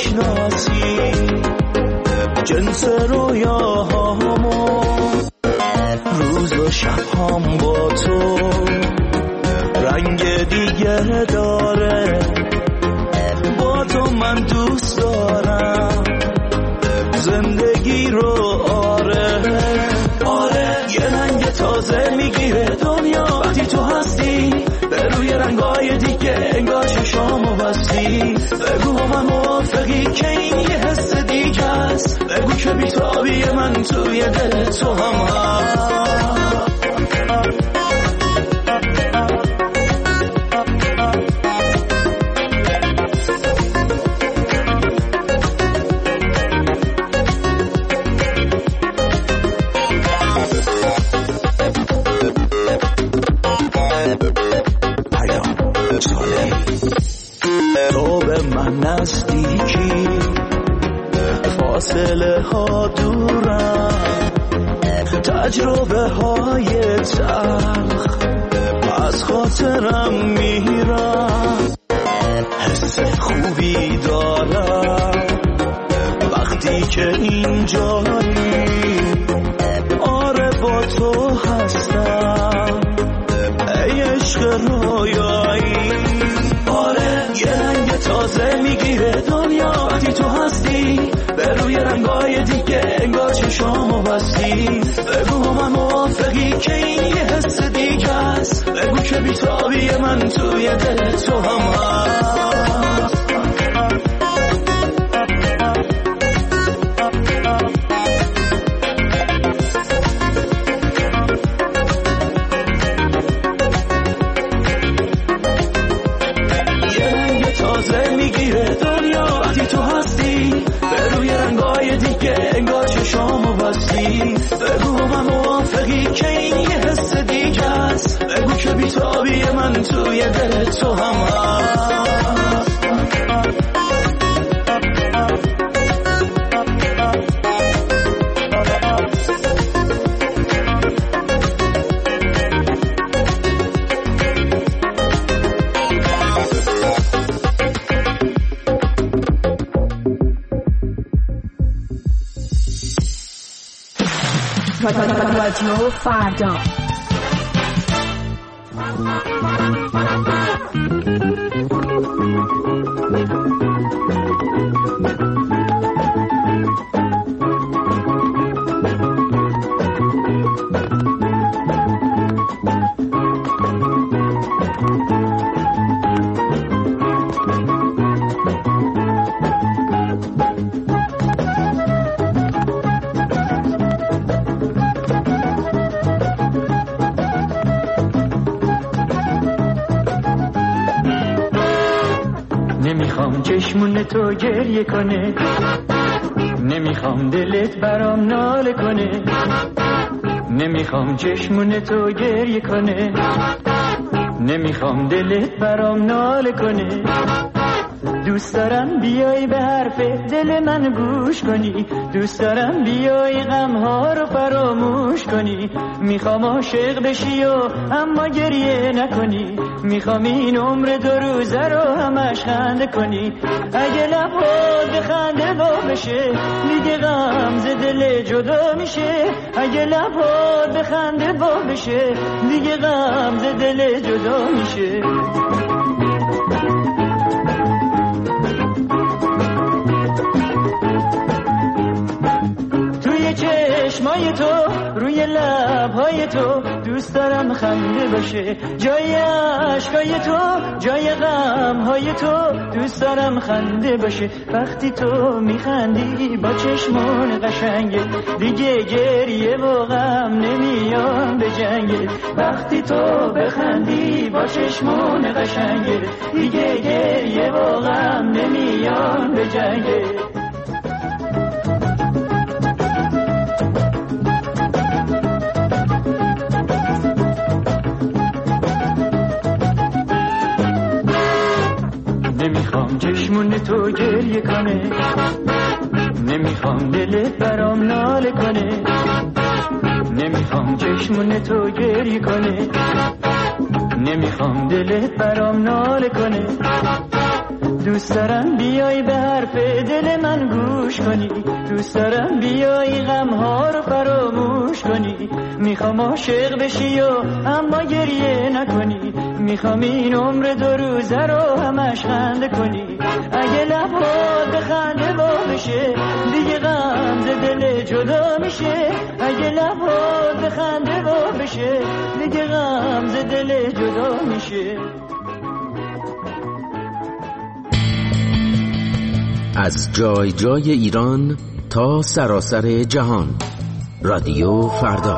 بشناسی جنس رویاهامو، روز و شبهام با تو رنگ دیگه داره. با تو من دوست دارم زندگی رو، آره یه رنگ تازه میگیره دنیا وقتی تو هستی، به روی رنگای دیگه انگار چشامو بستی. بگو من موافقی که این یه حس دیگه است، بگو که بی‌تابی من توی دل تو هم هست. تو به من نزدیکی، فاصله ها دورم، تجربه های تلخ از خاطرم میرم. حس خوبی دارم وقتی که اینجایی، آره با تو هستم ای عشق رویایی. آره یه رنگ تازه میگیره دنیا وقتی تو هستی، به روی رنگای دیگه انگار چشامو بستی. بگو من موافقی که این یه حس دیگه است، بگو که بی‌تابی من توی دل تو هم هست. میگیره دنیا وقتی تو هستی، به روی رنگای دیگه انگار چشامو بستی. بگو من موافقی که این یه حس دیگه است، بگو که بی‌تابی من توی دل تو هم هست. رادیو فردا. نمیخوام چشمون تو گریه کنه، نمیخوام دلت برام ناله کنه. نمیخوام چشمون تو گریه کنه، نمیخوام دلت برام ناله کنه. دوست دارم بیای به حرف دل من گوش کنی، دوست دارم بیای غمها رو فراموش کنی. میخوام عاشق بشی و اما گریه نکنی، میخوام این عمر 2 روزه رو همش خنده کنی. اگه لبات به خنده وا بشه دیگه غم ز دل جدا میشه. اگه لبات به خنده وا بشه دیگه غم ز دل جدا میشه. چشمای تو روی لبهای تو دوست دارم خنده باشه، جای عشقای تو جای غمهای تو دوست دارم خنده باشه. وقتی تو میخندی با چشمان قشنگه دیگه گریه و غم نمیان به جنگه. وقتی تو بخندی با چشمان قشنگه دیگه گریه و غم نمیان به جنگه. نمیخوام چشمون تو گریه کنه، نمیخوام دلت برام ناله کنه. نمیخوام چشمون تو گریه کنه، نمیخوام دلت برام ناله کنه. دوست دارم بیای به حرف دل من گوش کنی، دوست دارم بیای غمها رو فراموش کنی. میخوام عاشق بشی و اما گریه نکنی، میخوام این عمر 2 روزه رو همش خنده کنی. اگه لبات بخنده وا بشه دیگه غم ز دل جدا میشه، اگه لبات بخنده وا بشه دیگه غم ز دل جدا میشه. از جای جای ایران تا سراسر جهان، رادیو فردا.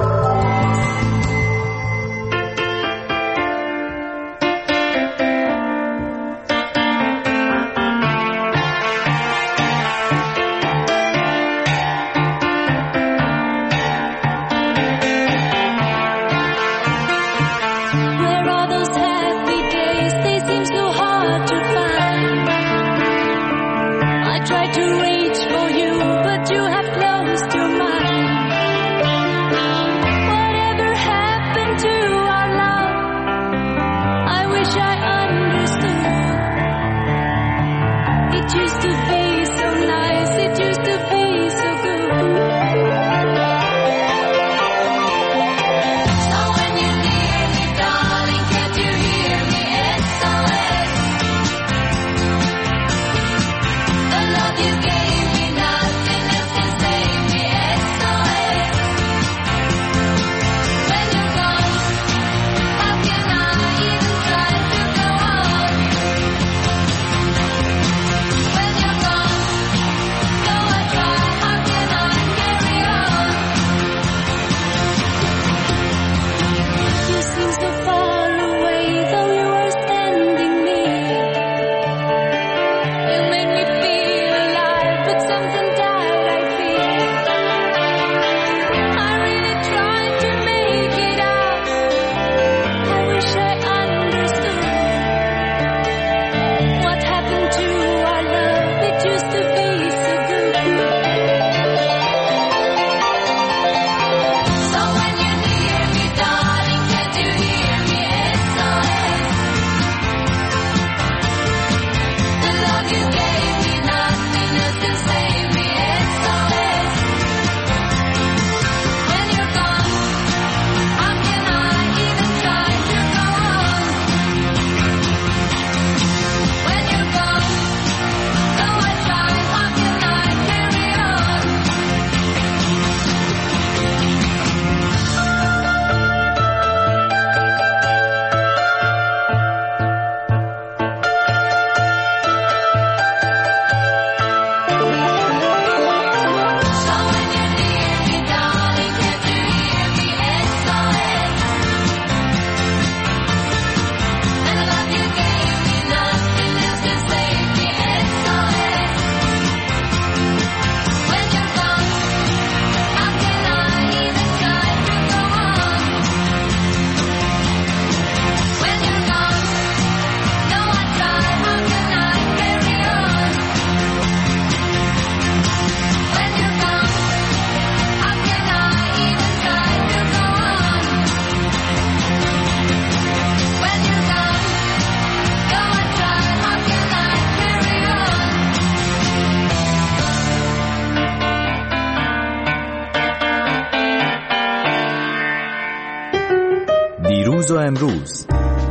دیروز و امروز،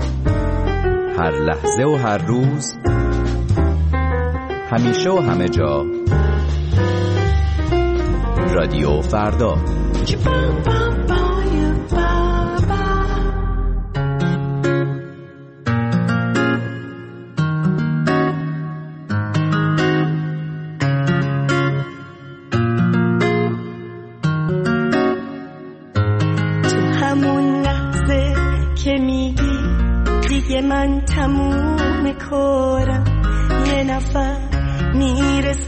هر لحظه و هر روز، همیشه و همه جا، رادیو فردا. من تموم کارم، یه نفر میرسه